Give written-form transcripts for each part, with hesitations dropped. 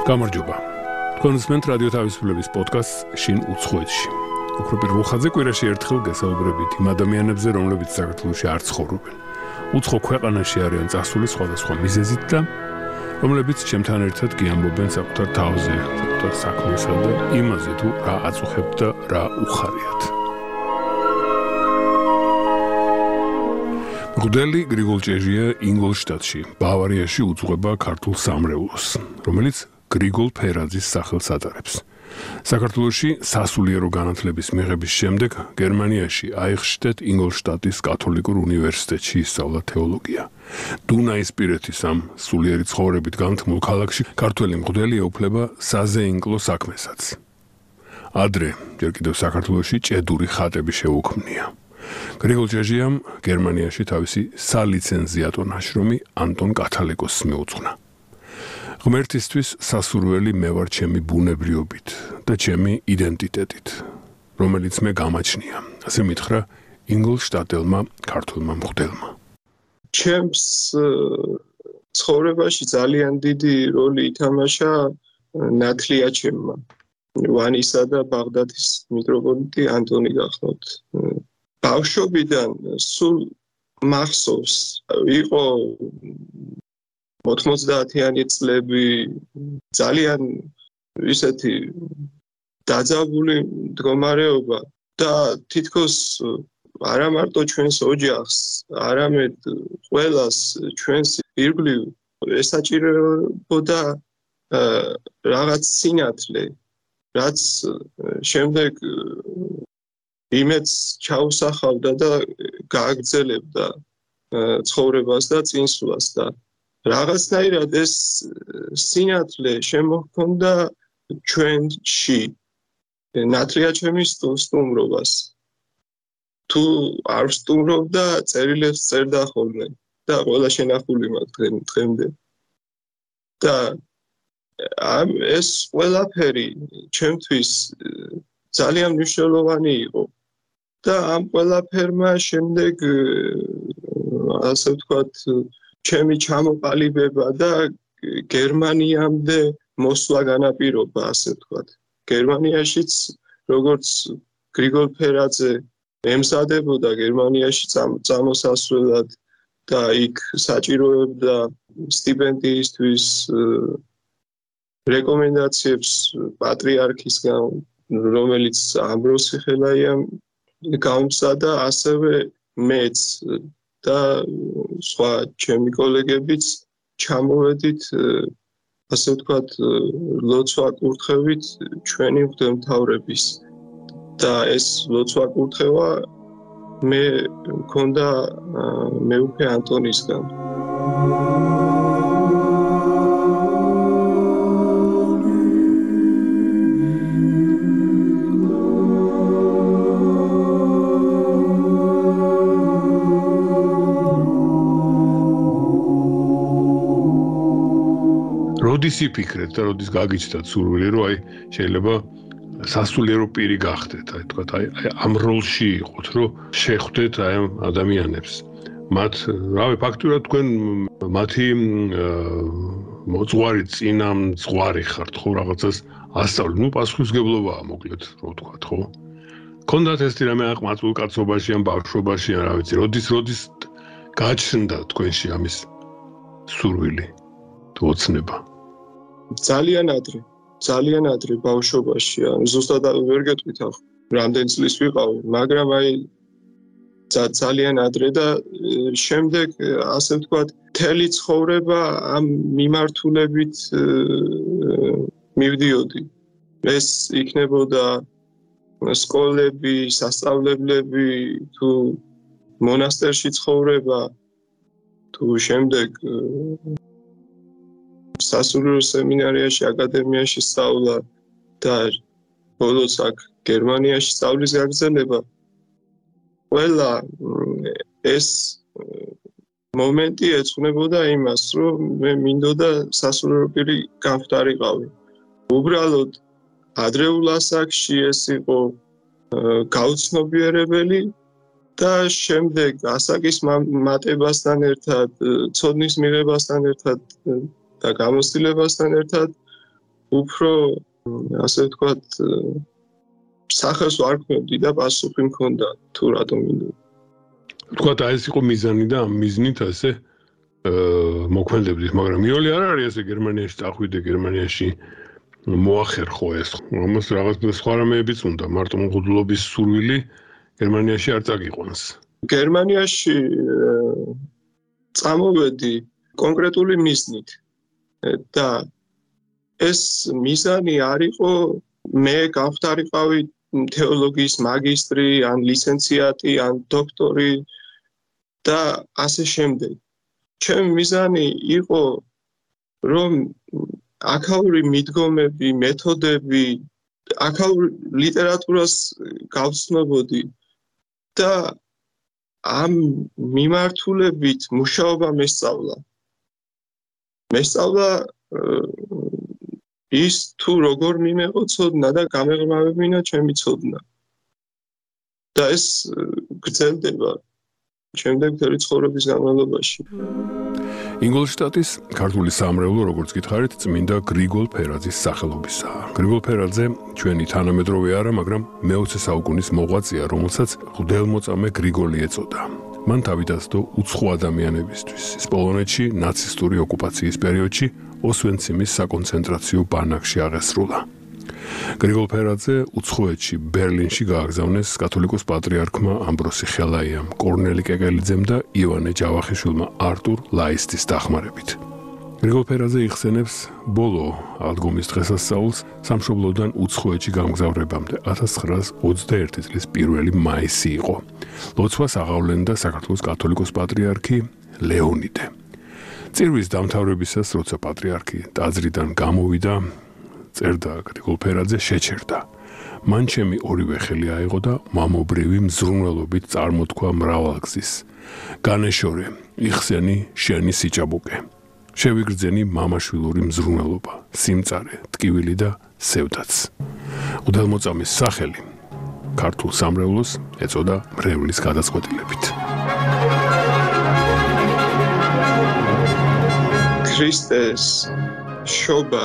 გამარჯობა. კონსმენტ რადიო თავისუფლების პოდკასტ შინ უცხოეთში. უფრო პირველ ხაზზე კვირაში ერთხელ გესაუბრებით იმ ადამიანებზე, რომლებიც საქართველოში არ ცხოვრობენ. უცხო ქვეყანაში არიან წასული სხვადასხვა მიზეზით და რომლებიც ჩემთან ერთად გიამბობენ საკუთარ თავზე, საკუთარ საქმესა და იმაზე თუ რა აწუხებთ და რა უხარიათ. მღვდელი გრიგოლ ჭეჟია ინგოლშტადტში, ბავარიაში უძღვება ქართულ სამრევლოს, რომელიც გრიგოლ ფერაძის სახელს ატარებს. საქართველოში სასულიერო განათლების მიღების შემდეგ გერმანიაში აიხშტეტ ინგოლშტადტის კათოლიკურ უნივერსიტეტში ისწავლა თეოლოგია. დუნაისპირეთის ამ სულიერი ცხოვრებით განთმულ ქალაქში ქართველი მღვდელი ეუფლება საზეინკლო საქმესაც. ადრე, ჯერ კიდევ საქართველოში ჭედური ხატები შეუქმნია. გრიგოლ ჭეჟიამ გერმანიაში თავისი სალიცენზიატო ნაშრომი ანტონ კათალიკოსს მიუძღვნა. ღმერთისთვის სასურველი მე ვარ ჩემი ბუნებრიობით და ჩემი იდენტიტეტით, რომელიც მე გამაჩნია, ასე მითხრა ინგოლშტადტელმა ქართულმა მღვდელმა. ჩემს ცხოვრებაში ძალიან დიდი როლი ითამაშა ნათლიაჩემმა. ვანისა და ბაღდადის მიტროპოლიტი ანტონი გახნოთ. ბავშვობიდან სულ მახსოვს, იყო 90-იანი წლები, ძალიან ისეთი დაძაბული მდგომარეობა და თითქოს არა მარტო ჩვენს ოჯახს, არამედ ყველას ჩვენს ირგვლივ ესაჭიროებოდა რაღაც სინათლე, რაც შემდეგ იმედს ჩაუსახავდა და გააგრძელებდა ცხოვრებას და წინსვლას და რაღაცნაირად ეს სინათლე შემოჰქონდა ჩვენში ნათლიაჩემის სტუმრობას. თუ არ სტუმრობდა, წერილებს წერდა ხოლმე და ყველა შენახული მაქვს დღემდე. და ეს ყველაფერი ჩემთვის ძალიან მნიშვნელოვანი იყო. და ამ ყველაფერმა შემდეგ ასე ვთქვათ ჩემი ჩამოყალიბება და გერმანიამდე მოსვლა განაპირობა, ასე ვთქვათ. გერმანიაშიც როგორც გრიგოლ ფერაძე ემზადებოდა გერმანიაში წამოსასვლელად და იქ საჭიროებდა სტიპენდიისთვის რეკომენდაციებს პატრიარქისგან, რომელიც ამბროსი ხელაიამ გაუმსადა, ასევე მეც და სხვა ჩემი კოლეგებიც ჩამოვედით, ასე ვთქვათ, ლოცვა კურთხევით ჩვენი მღვდელმთავრების. და ეს ლოცვა კურთხევა მე მქონდა მეუფე ანტონისგან. როდის იფიქრეთ და როდის გაგიჩნდათ სურვილი, რომ შეიძლება სასულიერო პირი გახდეთ, თქვათ, ამ როლში იყოთ, რომ შეხვდეთ ამ ადამიანებს. მათ, რავი, ფაქტურად თქვენ მათი მოძღვარი წინამძღვარი ხართ, ხო, რაღაცას ასწავლეთ. პასუხისმგებლობაა, მოკლედ, რო ვთქვათ, ხო? ქონდათ ეს რამე აყმაწულ კაცობაში ან ბავშვობაში, რა ვიცი, როდის გაჩნდა თქვენში ამის სურვილი თუ ოცნება? ძალიან ადრე ბავშვობაში, ზუსტად ვერ გეტყვით ახლა, რამდენი წლის ვიყავი, მაგრამ ძალიან ადრე და შემდეგ, ასე ვთქვათ, მთელი ცხოვრება ამ მიმართულებით მივდიოდი. ეს იქნებოდა სკოლები, სასწავლებლები, თუ მონასტერში ცხოვრება, თუ შემდეგ სასულიერო სემინარიაში, აკადემიაში სწავლა და ბოლოს აქ გერმანიაში სწავლის გაგრძელება. ყველა ეს მომენტი ეძღვნებოდა იმას, რომ მე მინდოდა სასულიერო პირი გამხდარიყავი. უბრალოდ ადრეულ ასაკში ეს იყო გაუცნობიერებელი და შემდეგ ასაკის მატებასთან ერთად, ცოდნის მიღებასთან ერთად და გამოცდილებასთან ერთად უფრო ასე ვთქვათ სახელს ვარქმევდი და პასუხი მქონდა თუ რატომ მინდა. ვთქვათ აი ეს იყო მიზანი და ამ მიზნით ასე მოქმედებდით, მაგრამ მიული არ არის ასე გერმანიაში წახვიდე, გერმანიაში მოახერხო ეს, რომელს რაღაც სხვა რამეებიც უნდა, მარტო მღვდლობის სურვილი გერმანიაში არ წაგიყვანს. გერმანიაში წამოვედი კონკრეტული მიზნით და ეს მიზანი არ იყო მე გავხდარიყავი თეოლოგიის მაგისტრი, ან ლიცენზიატი, ან დოქტორი და ასე შემდეგ. ჩემი მიზანი იყო რომ აქაური მიდგომები, მეთოდები, აქაურ ლიტერატურას გავცნობოდი და ამ მიმართულებით მუშაობა მესწავლა. მესწავლა ის თუ როგორ მიმეღო ცოდნა და გამეღმავებინა ჩემი ცოდნა. და ეს გრძელდება შემდეგ მთელი ცხოვრების განმავლობაში. ინგოლშტატის ქართული სამრევლო, როგორც გითხარით, წმინდა გრიგოლ ფერაძის სახელობისაა. გრიგოლ ფერაძე ჩვენი თანამედროვე არა, მაგრამ მე-20 საუკუნის მოღვაწეა, რომელსაც მღვდელმოწამე გრიგოლი ეწოდა. მან თავი დასდო უცხო ადამიანებისთვის. ის პოლონეთში ნაცისტური ოკუპაციის პერიოდში ოსვენციმის საკონცენტრაციო ბანაკში აღესრულა. გრიგოლ ფერაძე უცხოეთში ბერლინში გააგზავნეს კათოლიკოს პატრიარქმა ამბროსი ხელაიამ, კორნელი კეკელიძემ და ივანე ჯავახიშვილმა არტურ ლაისტის დახმარებით. გრიგოლ ფერაძე იხსენებს ბოლო აღდგომის დღესასწაულს სამშობლოდან უცხოეთში გამგზავრებამდე 1921 წლის 1 მაისი იყო. ლოცვას აღავლენდა საქართველოს კათოლიკოს პატრიარქი ლეონიდე. წირვის დამთავრებისას, როცა პატრიარქი ტაძრიდან გამოვიდა, წერდა გრიგოლ ფერაძე, შეჩერდა. მან ჩემი ორივე ხელი აიღო და მამობრივი მზრუნველობით წარმოთქვა მრავალგზის. განეშორე, იხსენი შენი სიჭაბუკე. შევიგრძენი მამაშვილური მზრუნველობა, სიმწარე, ტკივილი და სევდაც. მღვდელმოწამის სახელი ქართულ სამრევლოს ეწოდა მრევლის გადაწყვეტილებით. ქრისტეს შობა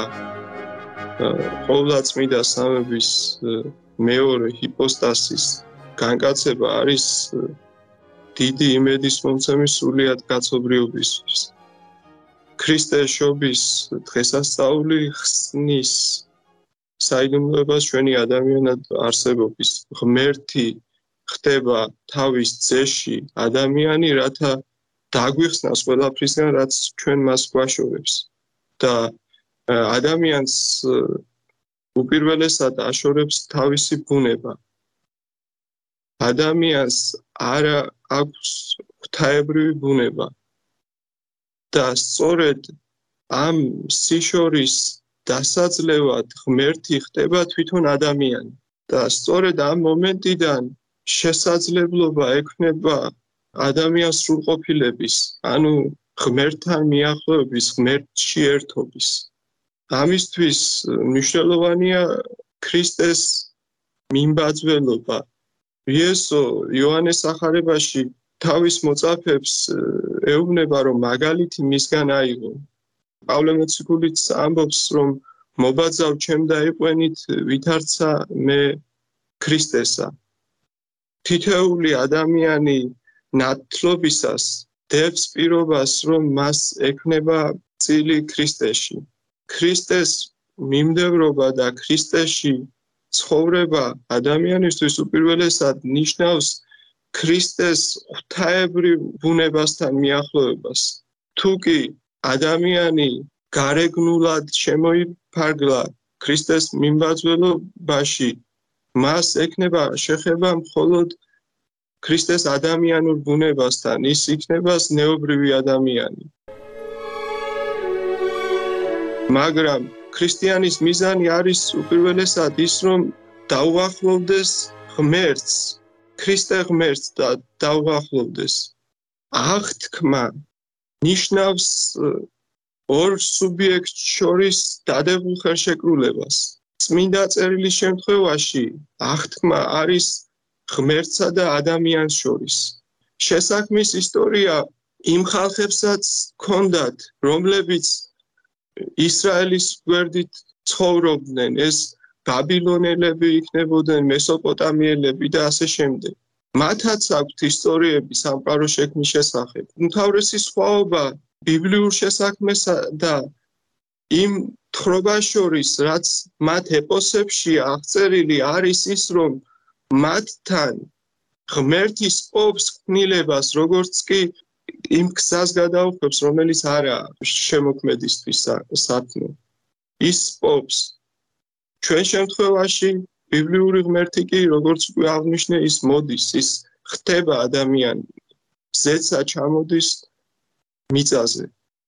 ყოვლადწმიდა სამების მეორე ჰიპოსტასის განკაცება არის დიდი იმედის მომცემი სრულიად კაცობრიობისთვის. ქრისტეს შობის დღესასწაული ხსნის საიდუმლოებას ჩვენი ადამიანად არსებობის. ღმერთი ხდება თავის ძეში ადამიანი, რათა დაგვიხსნას ყველაფრისგან, რაც ჩვენ მას გვაშორებს. და ადამიანს უპირველესად აშორებს თავისი ბუნება. ადამიანს არ აქვს ღვთაებრივი ბუნება. და სწორედ ამ სიშორის დასაძლევად ღმერთი ხდება თვითონ ადამიანი. და სწორედ ამ მომენტიდან შესაძლებლობა ექნება ადამიანს სრულყოფილების, ანუ ღმერთთან მიახლოების, ღმერთში ერთობის. ამისთვის მნიშვნელოვანია ქრისტეს მიმბაძველობა. იესო იოანეს სახარებაში თავის მოწაფეებს ეუბნება, რომ მაგალითი მისგან აიღო. პავლე მოციქულიც ამბობს, რომ მობაძავ ჩემ დაიყვენით, ვითარცა მე ქრისტესა. თითოეული ადამიანი ნათლობისას დებს პირობას, რომ მას ექნება წილი ქრისტეში. ქრისტეს მიმდევრობა და ქრისტეში ცხოვრება ადამიანისთვის უპირველესად ნიშნავს ქრისტეს ღვთაებრივ ბუნებასთან მიახლოებას. თუ კი ადამიანი გარეგნულად შემოიფარგლა ქრისტეს მიმბაძველობაში, მას ექნება შეხება მხოლოდ ქრისტეს ადამიანურ ბუნებასთან, ის იქნება ზნეობრივი ადამიანი. მაგრამ ქრისტიანის მიზანი არის უპირველესად ის, რომ დაუახლოვდეს ღმერთს, ქრისტე ღმერთს და დაუახლოვდეს. აღთქმა ნიშნავს ორ სუბიექტს შორის დადებულ ხელშეკრულებას. წმინდა წერილის შემთხვევაში აღთქმა არის ღმერთსა და ადამიანს შორის. შესაქმნის ისტორია იმ ხალხებსაც ჰქონდათ, რომლებიც ისრაელის გვერდით ცხოვრობდნენ, ეს ბაბილონელები იქნებოდნენ, მესოპოტამიელები და ასე შემდეგ. მათაც აქვთ ისტორიები სამყარო შექმნის შესახებ. უმთავრესი სხვაობა ბიბლიურ შესაქმესა და იმ თხრობას შორის, რაც მათ ეპოსებში აღწერილი არის ის, რომ მათთან ღმერთის პოვს ქმნილებას, როგორც კი იმ გზას გადაუხებს, რომელიც არაა შემოქმედისთვის სათნო. ის პოვს. ჩვენ შემთხვევაში ბიბლიური ღმერთი კი, როგორც უკვე აღნიშნე, ის მოდის, ის ხდება ადამიანი. ზეცა ჩამოდის მიწაზე.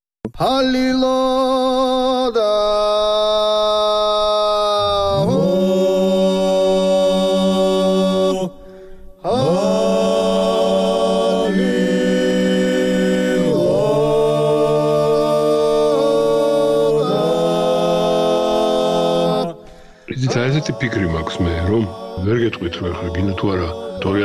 Hallelujah. ესეთი ფიქრი მაქვს მე, რომ ვერ გეტყვით რომ ახლა გინდა თუ არა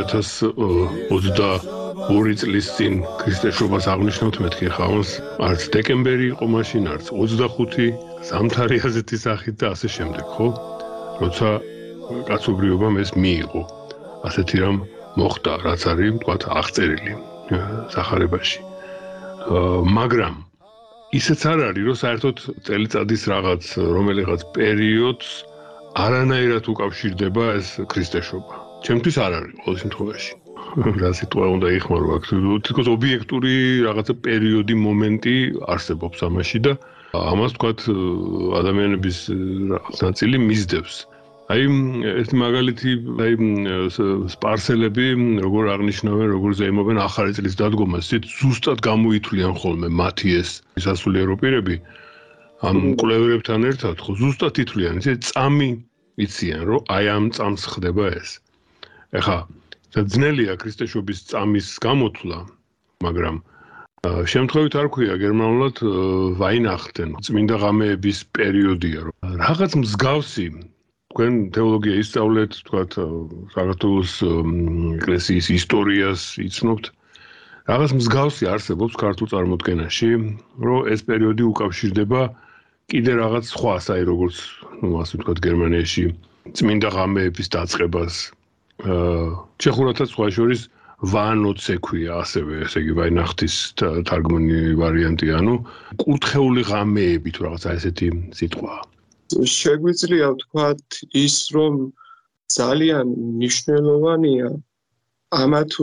2022 წლის წინ ქრისტეშობას აღნიშნავთ მეთქი ხავს, არც დეკემბერი იყო მაშინ, არც 25, ზამთარი ასეთი სახით და ასე შემდეგ, ხო? როცა კაცობრიობამ ეს მიიღო. ასეთი რამ მოხდა, რაც არის, თქვათ, აღწერილი სახარებაში. მაგრამ ისეც არ არის, რომ საერთოდ წელიწადის რომელიღაც პერიოდს არანაირად უკავშირდება ეს ქრისტეშობა. ჩემთვის არ არის ყოველ შემთხვევაში. რა სიტყვა უნდა იხმარო აქ? თითქოს ობიექტური რაღაცა პერიოდი, მომენტი არსებობს ამაში და ამას თქვათ ადამიანების ნაწილი მისდევს. აი ეს მაგალითი, აი სპარსელები როგორ აღნიშნავენ, როგორ ზეიმობენ ახალი წლის დადგომას, ისეთ ზუსტად გამოითვლიან ხოლმე მათი ეს სასულიერო პირები ამ კვლევებთან ერთად, ხო ზუსტად ითვლიან, ისე წამი იციან, რომ აი ამ წამს ხდება ეს. ეხლა ძნელია ქრისტეშობის წამის გამოთვლა, მაგრამ შემთხვევით არ ქვია გერმანულად ვაინახტენ, წმინდა ღამეების პერიოდია, რომ რაღაც მსგავსი თქვენ თეოლოგია ისწავლეთ, თქვათ საქართველოს ეკლესიის ისტორიას იცნობთ. რაღაც მსგავსი არსებობს ქართულ წარმოდგენაში, რომ ეს პერიოდი უკავშირდება კიდე რაღაც სხვას, აი როგორც, ასე ვთქვათ, გერმანიაში წმინდა ღამეების დაწყებას. ჩეხურათაც სხვა შორის ვანოც ექვია ასევე, ესე იგი ვაინახტის თარგმანი ვარიანტი, ანუ კურთხეული ღამეები თუ რაღაცა ესეთი სიტყვაა. შეგვიძლია ვთქვათ ის, რომ ძალიან მნიშვნელოვანია ამა თუ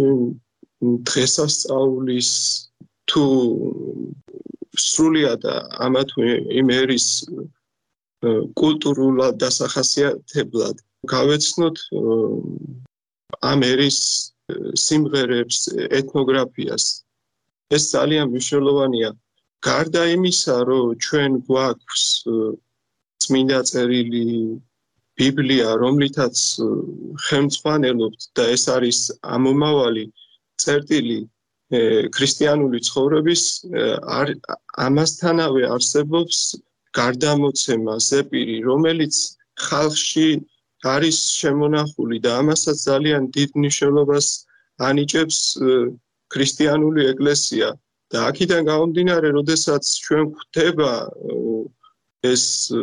დღესასწაულის თუ სრულიად ამა თუ იმ ერის კულტურულად დასახასიათებლად გავეცნოთ ამ ერის სიმღერებს, ეთნოგრაფიას. ეს ძალიან მნიშვნელოვანია. გარდა იმისა, რომ ჩვენ გვაქვს წმინდა წერილი, ბიბლია, რომლითაც ხელმძღვანელობთ და ეს არის ამომავალი წერტილი ქრისტიანული ცხოვრების, ამასთანავე არსებობს გარდამოცემა, ზეპირი, რომელიც ხალხში არის შემონახული და ამასაც ძალიან დიდ მნიშვნელობას ანიჭებს ქრისტიანული ეკლესია. და აქედან გამომდინარე, როდესაც ჩვენ გვხვდება ეს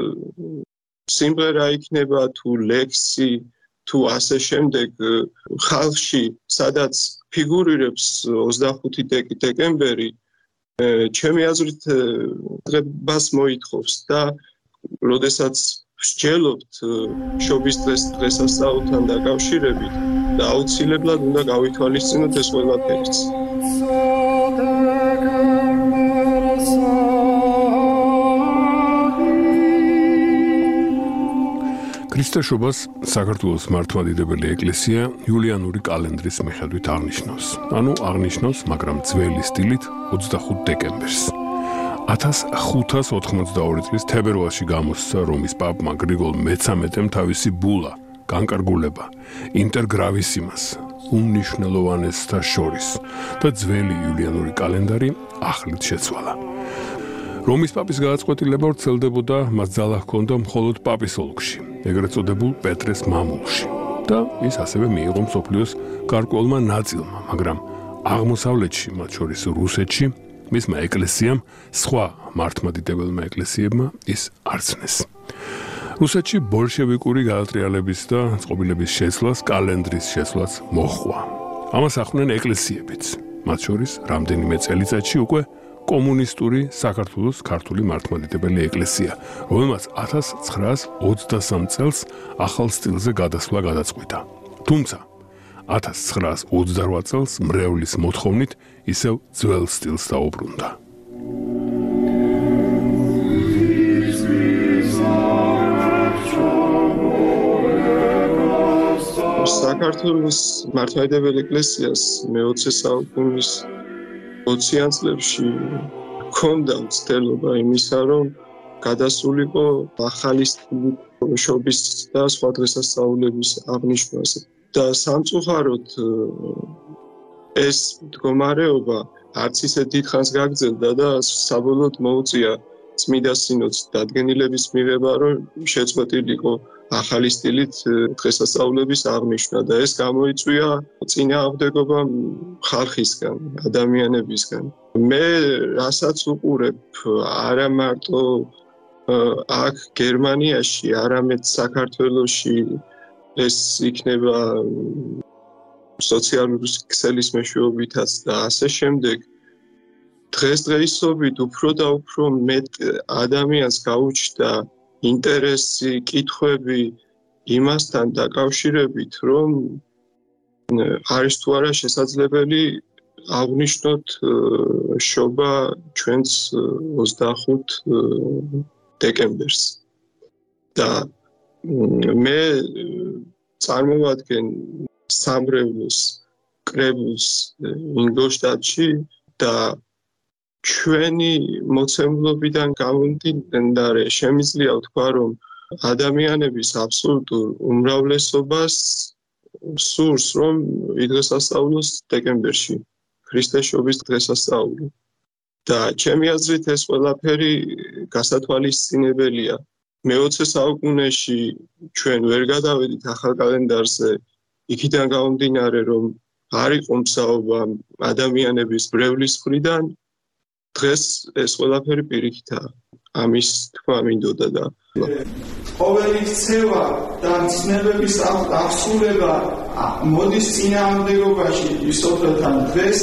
სიმღერა იქნება თუ ლექსი თუ ასე შემდეგ ხალხში, სადაც ფიგურირებს 25 დეკემბერი, ჩემი აზრით დღებას მოითხოვს და როდესაც ვსჯელობთ შობის დღესასწაულთან დაკავშირებით და აუცილებლად უნდა გავითვალისწინოთ ეს ყველაფერიც. ქრისტეშობას საქართველოს მართლმადიდებელი ეკლესია იულიანური კალენდრის მიხედვით აღნიშნავს. ანუ აღნიშნავს, მაგრამ ძველი სტილით 25 დეკემბერს. 1582 წლის თებერვალში გამოსცა რომის პაპმა გრიგოლ მე-13-მ თავისი ბულა, განკარგულება, ინტერგრავისიმას, უმნიშვნელოვანესთა შორის და ძველი იულიანური კალენდარი ახლით შეცვალა. რომის პაპის გადაწყვეტილება ვრცელდებოდა, მას ძალა ჰქონდა მხოლოდ პაპის ოლქში, ეგრეთ წოდებულ პეტრეს მამულში და ის ასევე მიიღო მსოფლიოს გარკვეულმა ნაწილმა, მაგრამ აღმოსავლეთში, მათ შორის რუსეთში, მისმა ეკლესიამ, სხვა მართლმადიდებელმა ეკლესიებმა ის არ ცნეს. რუსეთში ბოლშევიკური გაატრიალების და წყობილების შეცვლას კალენდრის შეცვლაც მოჰყვა. ამას ახდენენ ეკლესიებიც. მათ შორის რამდენიმე წელიწადში უკვე კომუნისტური საქართველოს ქართული მართლმადიდებელი ეკლესია, რომელმაც 1923 წელს ახალ სტილზე გადასვლა გადაწყვიტა. თუმცა 1928 წელს მრევლის მოთხოვნით ისევ ძველ სტილს დაუბრუნდა. საქართველოს მართლმადიდებელი ეკლესიას მე-20 საუკუნის 20-იან წლებში ჰქონდა მცდელობა იმისა, რომ გადასულიყო ახალი შობის და სხვა დღესასწაულების აღნიშვნაზე. და სამწუხაროდ ეს მდგომარეობა არც ისე დიდხანს გაგრძელდა და საბოლოოდ მოუწია წმიდა სინოდს დადგენილების მიღება, რომ შეწყვეტილიყო ახალი სტილით დღესასწაულების აღნიშვნა და ეს გამოიწვია წინააღმდეგობამ ხალხისგან, ადამიანებისგან. მე რასაც უყურებ არა მარტო აქ გერმანიაში, არამედ საქართველოში ეს იქნება სოციალური ქსელის მეშვეობითაც და ასე შემდეგ. დღესდღეობით უფრო და უფრო მეტ ადამიანს გაუჩნდა ინტერესი, კითხვები იმასთან დაკავშირებით, რომ არის თუ არა შესაძლებელი აღნიშნოთ შობა ჩვენს 25 დეკემბერს. და მე წარმოვადგენ სამრევლოს კრებულს ინგოლშტადტში და ჩვენი მოცემულობიდან გამომდინარე შემიძლია ვთქვა, რომ ადამიანების აბსოლუტურ უმრავლესობას სურს, რომ დღესასწაულოს დეკემბერში, ქრისტეს შობის დღესასწაული. და ჩემი აზრით ეს ყველაფერი გასათვალისწინებელია. მე-20 საუკუნეში ჩვენ ვერ გადავედით ახალ კალენდარზე, იქიდან გამომდინარე, რომ არ იყო მსაუბრა ადამიანების ბრევლის მხრიდან, დღეს ეს ყველაფერი პირიქითაა. ამის თქვა მინდოდა და ყოველი ქცევა და ცნებების აღსრულება მოდის წინააღმდეგობაში ისოთთან დღეს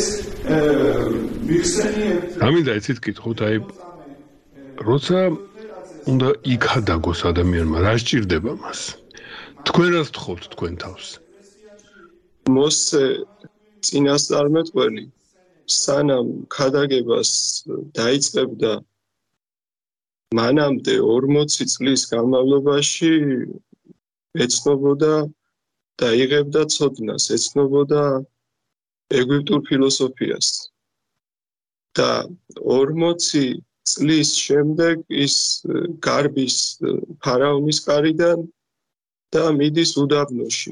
ვიხსენიებთ. ამინდა იცით კითხოთ, აი როცა უნდა იქადაგოს ადამიანმა, რა სჭირდება მას? თქვენ რას თხოვთ თქვენ თავს? მოსე წინასწარმეტყველი სანამ ქადაგებას დაიწყებდა, მანამდე 40 წლის განმავლობაში ეცნობოდა და იღებდა ცოდნას, ეცნობოდა ეგვიპტურ ფილოსოფიას. და 40 წლის შემდეგ ის გარბის ფარაონის კარიდან და მიდის უდაბნოში.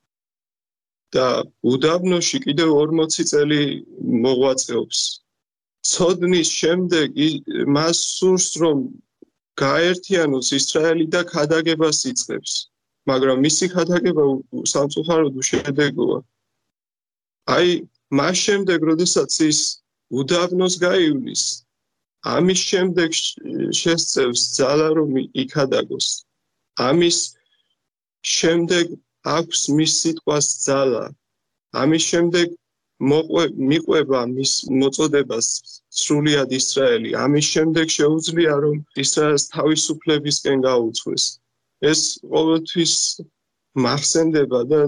და უდაბნოში კიდევ 40 წელი მოღვაწეობს. ცოდნის შემდეგ მას სურს, რომ გაერთიანოს ისრაელი და ქადაგებას იწყებს. მაგრამ მისი ქადაგება სამწუხაროდ უშედეგოა. აი, მას შემდეგ, როდესაც ის უდაბნოს გაივლის, ამის შემდეგ შესწევს ძალა, რომ იქადაგოს. ამის შემდეგ აქვს მის სიტყვას ძალა. ამის შემდეგ მიყვება მის მოწოდებას სრულიად ისრაელი. ამის შემდეგ შეუძლია, რომ ისრაელს თავისუფლებისკენ გაუწვეს. ეს ყოველთვის მახსენდება და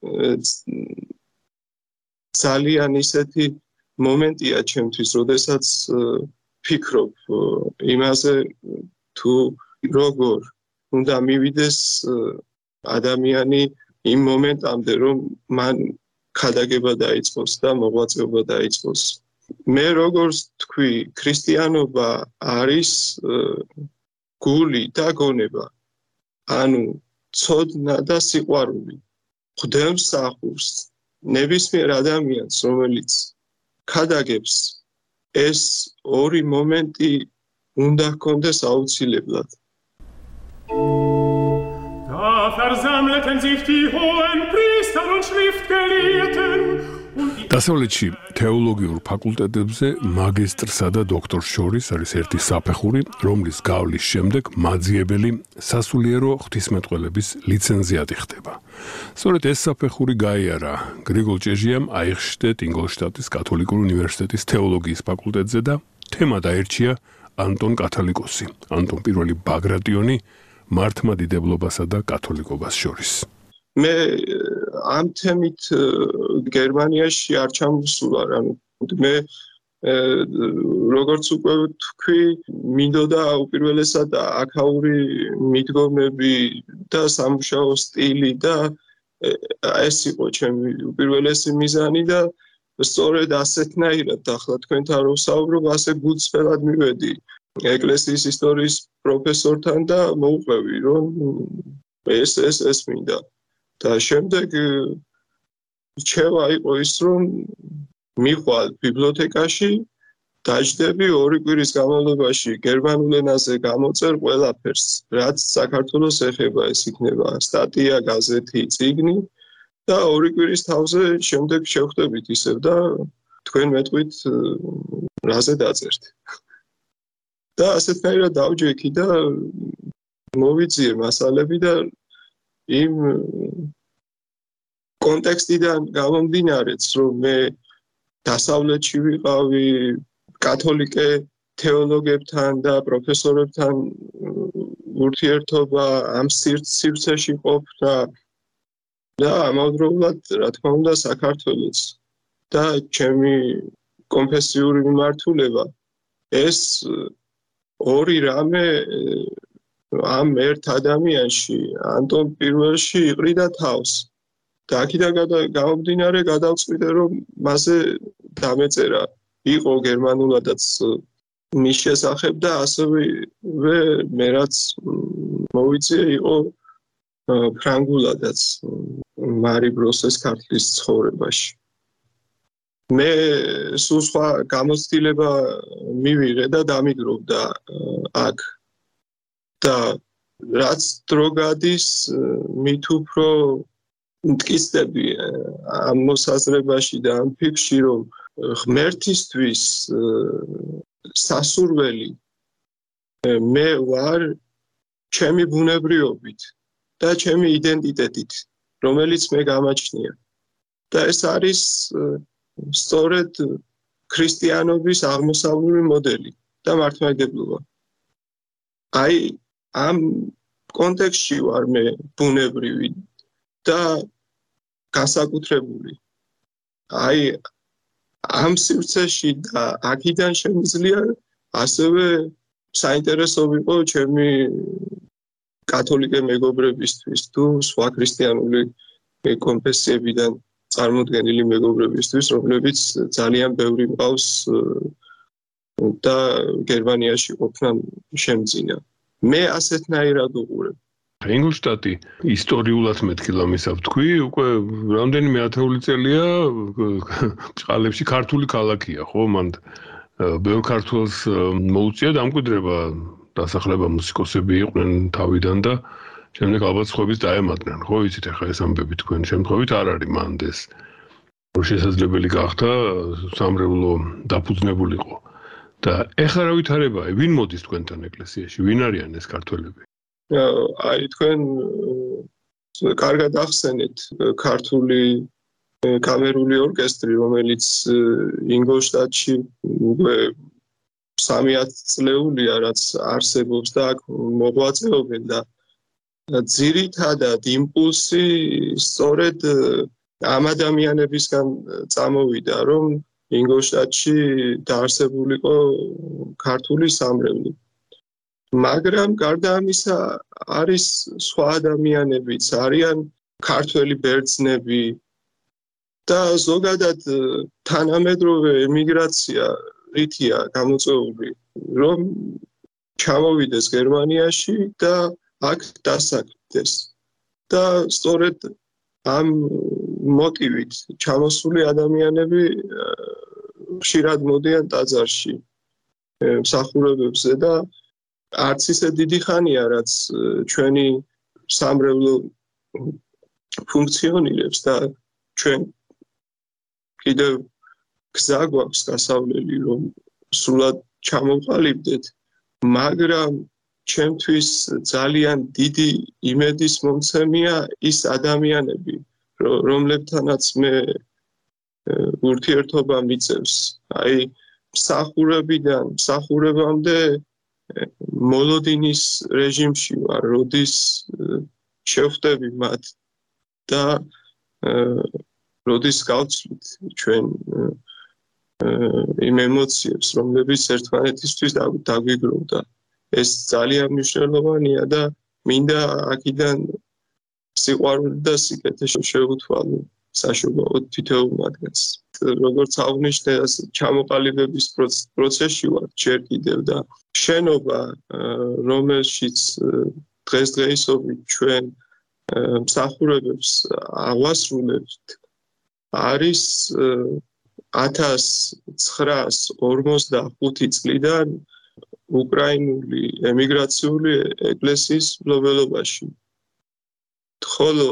ძალიან ისეთი მომენტია ჩემთვის, როდესაც ფიქრობ იმაზე, თუ როგორ უნდა მივიდეს ადამიანი იმ მომენტამდე, რომ მან ქადაგება დაიწყოს და მოღვაწეობა დაიწყოს. მე როგორც თქვი, ქრისტიანობა არის გული და გონება. ანუ ცოდნა და სიყვარული. ღვთებს ახურს ნებისმიერ ადამიანს, რომელიც ქადაგებს, ეს ორი მომენტი უნდა ჰქონდეს აუცილებლად. Da versammelten sich die hohen Priester und Schriftgelehrten und die დასავლეთში თეოლოგიურ ფაკულტეტებზე მაგისტრსა და დოქტორს შორის არის ერთი საფეხური, რომლის გავლის შემდეგ მაძიებელი სასულიერო ღვთისმეტყველების ლიცენზიატი ხდება. სწორედ ეს საფეხური გაიარა გრიგოლ ჭეჟიამ აიხშტეტ ინგოლშტატის კათოლიკური უნივერსიტეტის თეოლოგიის ფაკულტეტზე და თემა დაერჩია ანტონ კათალიკოსი, ანტონ პირველი ბაგრატიონი მართლმადიდებლობასა და კათოლიკობას შორის. მე ამ თემით გერმანიაში არ ჩამოსულა, მე როგორც უკვე თქვი, მინდოდა უპირველესად აქაური მიდგომები და სამუშაო სტილი და ეს იყო ჩემი უპირველესი მიზანი და სწორედ ასეთნაირად ახლა თქვენთან რო ვსაუბრობ, ასე გულწრფელად მივედი ეკლესიის ისტორიის პროფესორთან და მოუყვევი, რომ ეს მინდა. და შემდეგ რჩევა იყო ის, რომ მიყვალ ბიბლიოთეკაში, დაждები 2 კვირის განმავლობაში გერმანულ ენაზე გამოწერ ყველაფერს, რაც საქართველოს ეხება, ეს იქნება სტატია, გაზეთი, წიგნი და 2 კვირის თავზე შემდეგ შევხვდებით ისევ და თქვენ მეტყვით რაზე დაწერთ. და ასეთნაირად დავჯექი და მოვიძიე მასალები და იმ კონტექსტიდან გამომდინარეც, რომ მე დასავლეთში ვიყავი კათოლიკე თეოლოგებთან და პროფესორებთან ურთიერთობა ამ სივრცეში ყოფნა და ამავდროულად, რა თქმა უნდა, საქართველოს და ჩემი კონფესიური მიმართულება ეს ორი რამე ამ ერთ ადამიანში, ანტონ პირველში იყრიდა თავს. და აქედან გამომდინარე გადავწყვიტე, რომ მასზე დამეწერა იყო გერმანულადაც მის შესახებ და ასევე მე რაც მოვიწია იყო ფრანგულადაც მარი ბროსეს ქართლის ცხოვრებაში. მე სულ სხვა გამოცდილება მივიღე და დამიგროვდა აქ. და რაც დრო გადის, მით უფრო მტკიცდები ამ მოსაზრებაში და ამ ფიქრში, რომ ღმერთისთვის სასურველი მე ვარ ჩემი ბუნებრიობით და ჩემი იდენტიტეტით, რომელიც მე გამაჩნია. და ეს არის სწორედ ქრისტიანობის აღმოსავლური მოდელი და მართლმადიდებლობა. აი ამ კონტექსტში ვარ მე ბუნებრივი და განსაკუთრებული. აი ამ სივრცეში და აქედან შემიძლია ასევე საინტერესო ვიყო ჩემი კათოლიკე მეგობრებისთვის თუ სხვა ქრისტიანული კონფესიებიდან წარმოდგენილი მეგობრებისთვის, რომლებიც ძალიან ბევრი მყავს და გერმანიაში ყოფნა შემძინა. მე ასეთნაირად უყურებ. ინგოლშტატი ისტორიულად მეთქილამისა ვთქვი, უკვე რამდენიმე ათეული წელია ჭყალებში ქართული ქალაქია, ხო? მან ბევრ ქართველს მოუწია დამკვიდრება, დასახლება მუსიკოსები იყვნენ თავიდან და შემდეგ ალბათ სხვების დაემატნენ, ხო? იცით ახლა ეს ამბები თქვენ შემთხვევით არ არის მანდეს. რომ შესაძლებელი გახდა სამრევლო დაფუძნებულიყო. და ეხლა რა ვითარებაა? ვინ მოდის თქვენთან ეკლესიაში? ვინ არიან ეს ქართველები? აი თქვენ კარგად ახსენეთ ქართული კამერული ორკესტრი, რომელიც ინგოლშტატში უკვე 3 წლეულია, რაც არსებობს და აქ მოღვაწეობენ და ძირითადად იმპულსი სწორედ ამ ადამიანებისგან წამოვიდა, რომ ინგოლშტატში დაარსებულიყო ქართული სამრევლო. მაგრამ გარდა ამისა არის სხვა ადამიანებიც, არიან ქართველი ბერძნები და ზოგადად თანამედროვე ემიგრაცია რითია გამოწვეული, რომ ჩამოვიდეს გერმანიაში და აქ დასაქმდეს. და სწორედ ამ მოტივით ჩამოსული ადამიანები ხშირად მოდიან ტაძარში მსახურებებზე და არც ისე დიდი ხანია, რაც ჩვენი სამრევლო ფუნქციონირებს და ჩვენ კიდევ გზა გვაქვს გასავლელი, რომ სრულად ჩამოვყალიბდეთ, მაგრამ ჩემთვის ძალიან დიდი იმედის მომცემია ის ადამიანები, რომლებთანაც მე ურთიერთობა მიწევს. აი, მსახურებამდე მოლოდინის რეჟიმში ვარ, როდის შევხვდები მათ და როდის გავცვლით ჩვენ იმ ემოციებს, რომლებიც ერთმანეთისთვის დაგვიგროვდა. ეს ძალიან მნიშვნელოვანია და მინდა აქედან სიყვარული და სიკეთე შევუთვალო საშუალოდ თითოეულ მათგანს. როგორც აღნიშნე, ჩამოყალიბების პროცესში ვარ ჯერ კიდევ და შენობა, რომელშიც დღესდღეობით ჩვენ მსახურებებს ავასრულებთ, არის 1945 წლიდან უკრაინული ემიგრაციული ეკლესიის მფლობელობაში. ხოლო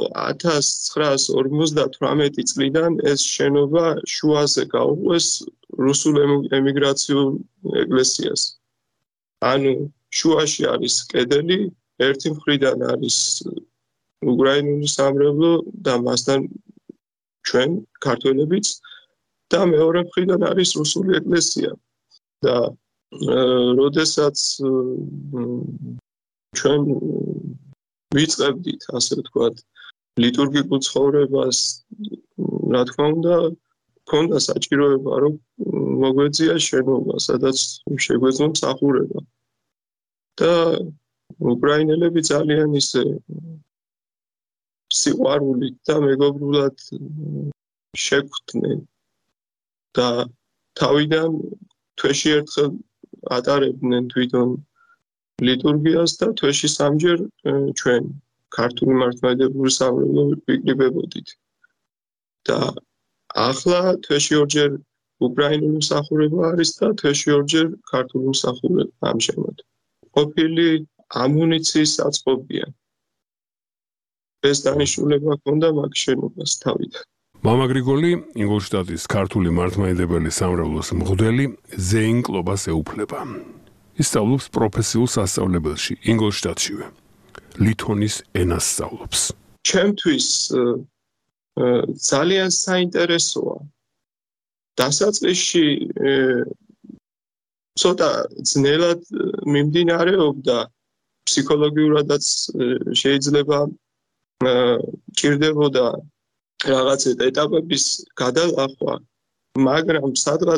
1958 წლიდან ეს შენობა შუაზე გაუყვეს რუსულ ემიგრაციულ ეკლესიას. ანუ შუაში არის კედელი, ერთი მხრიდან არის უკრაინული სამრევლო და მასთან ჩვენ ქართველებიც და მეორე მხრიდან არის რუსული ეკლესია. და როდესაც ჩვენ ვიწყებდით, ასე ვთქვათ, ლიტურგიკულ ცხოვრებას, რა თქმა უნდა, ქონდა საჭიროება, რომ მოგვეწია შენობა, სადაც შეგვეძლო მსახურება. და უკრაინელები ძალიან ისე სიყვარულით და მეგობრულად შეგვხვდნენ და თავიდან თვეში ერთხელ ატარებდნენ თვითონ ლიტურგიას და თვეში სამჯერ ჩვენ ქართული მართლმადიდებლური სამრევლო ვიკრიბებოდით. და ახლა თვეში ორჯერ უკრაინული მსახურება არის და თვეში ორჯერ ქართული მსახურება ამჟამად. ყოფილი ამუნიციის საწყობია. ეს დანიშნულება ჰქონდა მაგ შენობას თავიდან. მამა გრიგოლი ინგოლშტატის ქართული მართლმადიდებელი სამრევლოს მღვდელი ზეინკლობას ეუფლება. ის სწავლობს პროფესიულ სასწავლებელში ინგოლშტატშივე. ლითონის ენას სწავლობს. ჩემთვის ძალიან საინტერესოა. დასაწყისში ცოტა ძნელად მიმდინარეობდა, ფსიქოლოგიურადაც შეიძლება ჭირდებოდა რაღაც ეტაპების გადალახვა, მაგრამ სადღაც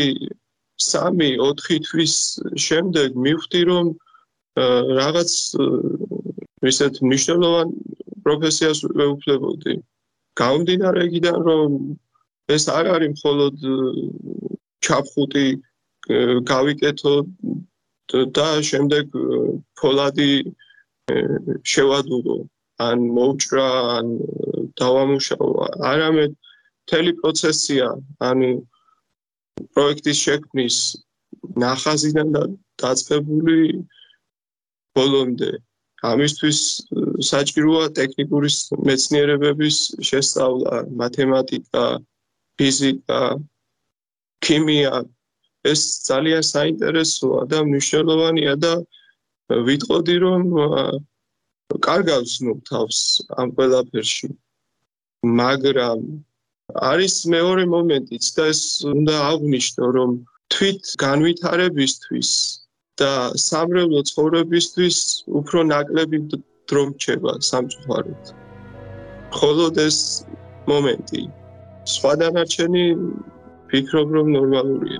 1-3-4 თვის შემდეგ მივხვდი, რომ რაღაც ისეთ მნიშვნელოვან პროფესიას ვეუფლებოდი. გამომდინარე იქიდან, რომ ეს არ არის მხოლოდ ჩაფხუტი გავიკეთო და შემდეგ ფოლადი შევადუღო, ან მოვჭრა, ან დავამუშავო, არამედ მთელი პროცესია, ანუ პროექტის შექმნის ნახაზიდან დაწყებული ბოლომდე. ამისთვის საჭიროა ტექნიკური მეცნიერებების შესწავლა, მათემატიკა, ფიზიკა, ქიმია. ეს ძალიან საინტერესოა და მნიშვნელოვანია და ვიტყოდი, რომ კარგად ვცნობ თავს ამ ყველაფერში. მაგრამ არის მეორე მომენტიც და ეს უნდა აღვნიშნო, რომ თვით განვითარებისთვის და სამრევლო ცხოვრებისთვის უფრო ნაკლები დრო მრჩება სამწუხაროდ. მხოლოდ ეს მომენტი. სხვა დანარჩენი ვფიქრობ, რომ ნორმალურია.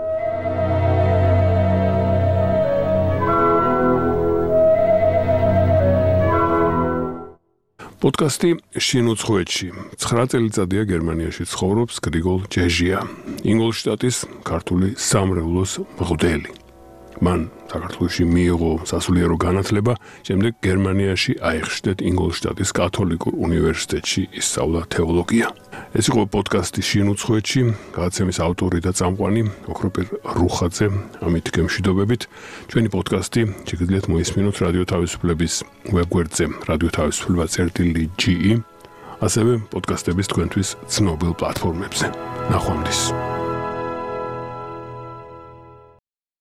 პოდკასტი შინ უცხოეთში. 9 წელიწადია გერმანიაში ცხოვრობს გრიგოლ ჯეჟია, ინგოლშტატის ქართული სამრევლოს მღვდელი. მან საქართველოში მიიღო სასულიერო განათლება, შემდეგ გერმანიაში აიხშდეთ ინგოლშტატის კათოლიკურ უნივერსიტეტში ისწავლა თეოლოგია. ეს იყო პოდკასტი შინ უცხოეთში, გადაცემის ავტორი და წამყვანი ოქროპირ რუხაძე. ამით გემშვიდობებით. ჩვენი პოდკასტი შეგიძლიათ მოისმინოთ რადიო თავისუფლების ვებგვერდზე, radiotavisufleba.ge, ასევე პოდკასტების თქვენთვის ცნობილ პლატფორმებზე. ნახვამდის.